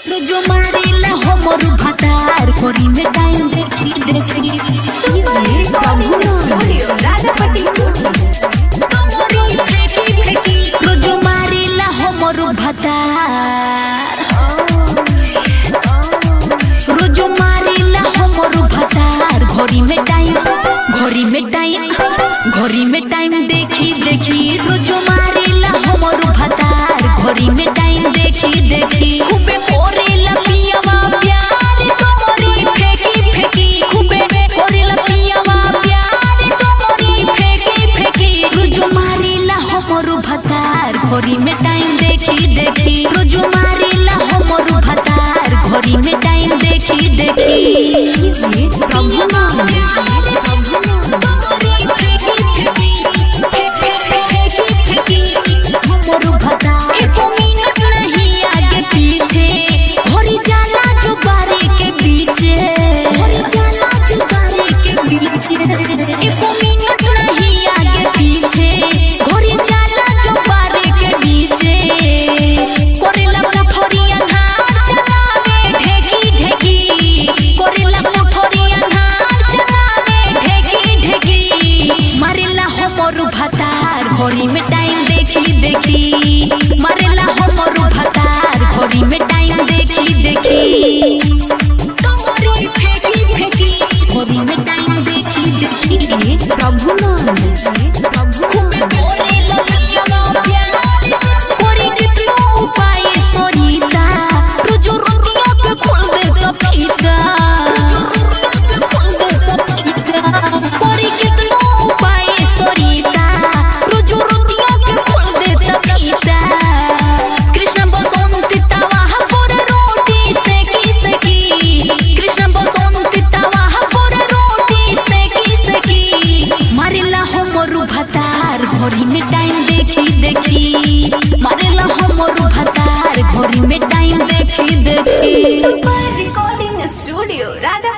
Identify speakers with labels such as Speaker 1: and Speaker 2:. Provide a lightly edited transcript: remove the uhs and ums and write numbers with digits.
Speaker 1: रोजो मारेला हमर भातार कोरी में टाइम देखी रोजो मारेला हमर भातार रोजो मारेला हमर भातार घड़ी में टाइम देखी रोजो मारेला हमर भातार घड़ी में टाइम देखी खूबे कोरेला पियावा प्यार तोरी फेंकी खूबे कोरेला पियावा प्यार तोरी फेंकी रोजो मारेला हमर भातार घड़ी में टाइम देखी रोजो मारेला हमर भातार घड़ी में टाइम देखी प्रभु नाम घड़ी में टाइम देखी मारेला हमर भातार घड़ी में टाइम देखी तोरी फेंकी घड़ी में टाइम देखी प्रभु नाम खूबे कोरेला पियावा प्यार कोरी कितनो उपाय सोनीता रोजो रोटिया पे खोल दे फीका कोरी कितनो उपाय सोनीता घड़ी में टाइम देखी मारेला हमर भातार घड़ी में टाइम देखी
Speaker 2: सुपर रिकॉर्डिंग स्टूडियो राजा